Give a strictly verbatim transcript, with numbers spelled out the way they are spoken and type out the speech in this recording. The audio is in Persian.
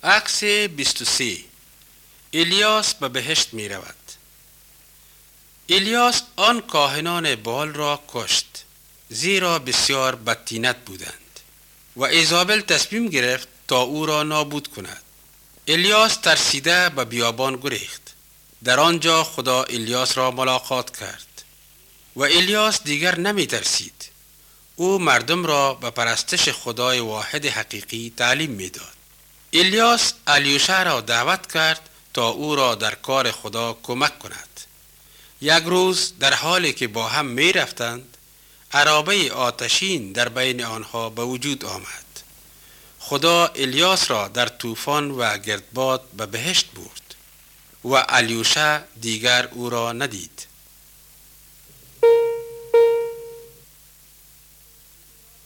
عکس بیست و سه. الیاس به بهشت می رود. الیاس آن کاهنان بال را کشت، زیرا بسیار بدطینت بودند و ایزابل تصمیم گرفت تا او را نابود کند. الیاس ترسیده به بیابان گریخت. در آنجا خدا الیاس را ملاقات کرد و الیاس دیگر نمی ترسید. او مردم را به پرستش خدای واحد حقیقی تعلیم می داد. الیاس الیوشع را دعوت کرد تا او را در کار خدا کمک کند. یک روز در حالی که با هم می رفتند، عرابه آتشین در بین آنها به وجود آمد. خدا الیاس را در طوفان و گردباد به بهشت برد و الیوشع دیگر او را ندید.